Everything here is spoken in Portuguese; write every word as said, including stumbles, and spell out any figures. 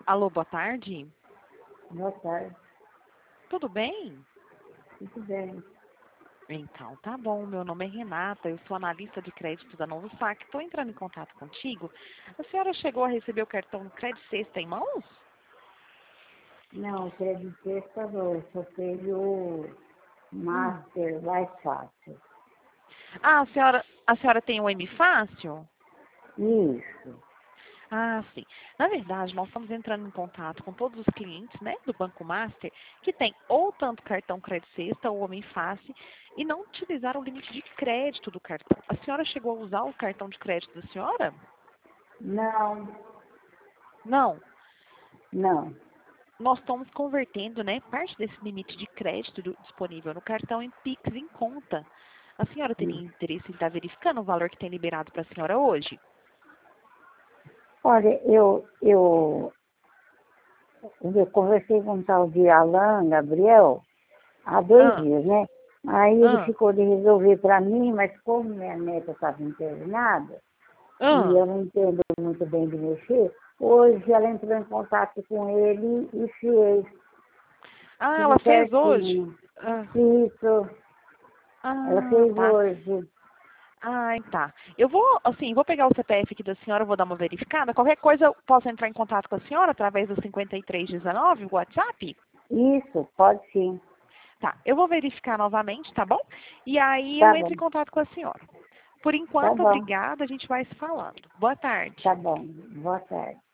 Alô, boa tarde. Boa tarde. Tudo bem? Tudo bem. Então, tá bom. Meu nome é Renata, eu sou analista de crédito da Novo Sac. Estou entrando em contato contigo. A senhora chegou a receber o cartão Crédito Sexta em mãos? Não, acreditei que eu só teve o Hum. Master mais fácil. Ah, a senhora, a senhora tem o M Fácil? Isso. Ah, sim. Na verdade, nós estamos entrando em contato com todos os clientes, né, do Banco Master, que tem ou tanto cartão Crédito Sexta ou Homem Face e não utilizaram o limite de crédito do cartão. A senhora chegou a usar o cartão de crédito da senhora? Não, Não. não. Nós estamos convertendo, né, parte desse limite de crédito do- disponível no cartão em Pix em conta. A senhora teria interesse em estar verificando o valor que tem liberado para a senhora hoje? Olha, eu, eu, eu conversei com um tal de Alain Gabriel há dois Ah, dias, né? Aí ele ah, ficou de resolver para mim, mas como minha neta estava internada, e ah. eu não entendo muito bem de mexer, hoje ela entrou em contato com ele e fez Ah, ela tudo fez hoje? certinho. Ah, Isso, ela ah, fez tá. hoje. Ah, tá. Eu vou, assim, vou pegar o C P F aqui da senhora, vou dar uma verificada. Qualquer coisa eu posso entrar em contato com a senhora através do cinquenta e três dezenove, o WhatsApp? Isso, pode sim. Tá, eu vou verificar novamente, tá bom? E aí eu Tá entro bom, em contato com a senhora. Por tá enquanto, bom, obrigada, a gente vai se falando. Boa tarde. tá bom. Boa tarde.